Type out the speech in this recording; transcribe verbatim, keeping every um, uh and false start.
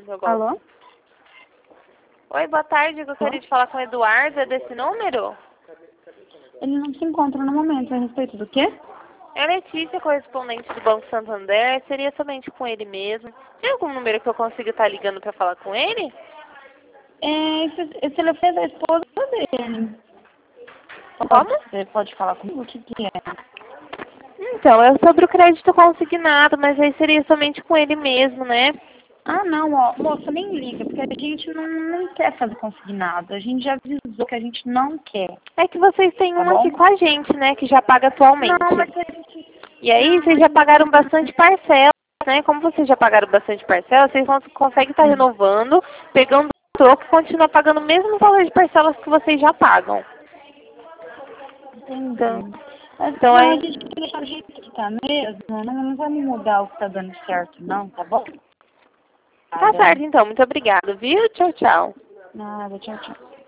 eu gosto. Alô? Oi, boa tarde. Eu gostaria de falar com o Eduardo. É desse número? Ele não se encontra no momento. A respeito do quê? É a Letícia, correspondente do Banco Santander. Seria somente com ele mesmo. Tem algum número que eu consiga estar ligando para falar com ele? É, esse, esse telefone é da esposa dele. Pode, Como? você pode falar comigo? O que que é? Então, é sobre o crédito consignado, mas aí seria somente com ele mesmo, né? Ah, não, ó. Moça, nem liga, porque a gente não, não quer fazer consignado. A gente já avisou que a gente não quer. É que vocês têm Tá um aqui bom? com a gente, né? Que já paga atualmente. Não, mas a gente... E aí, Não, vocês a já gente... pagaram bastante parcela, né? Como vocês já pagaram bastante parcela, vocês vão, conseguem estar renovando, pegando o troco e continuar pagando o mesmo valor de parcelas que vocês já pagam. Então, Entendi. Mas, então não, a aí... gente quer deixar o jeito que tá mesmo. Não, não vamos mudar o que tá dando certo, não, tá bom? Tá Nada. certo, então. Muito obrigada, viu? Tchau, tchau. Nada, tchau, tchau.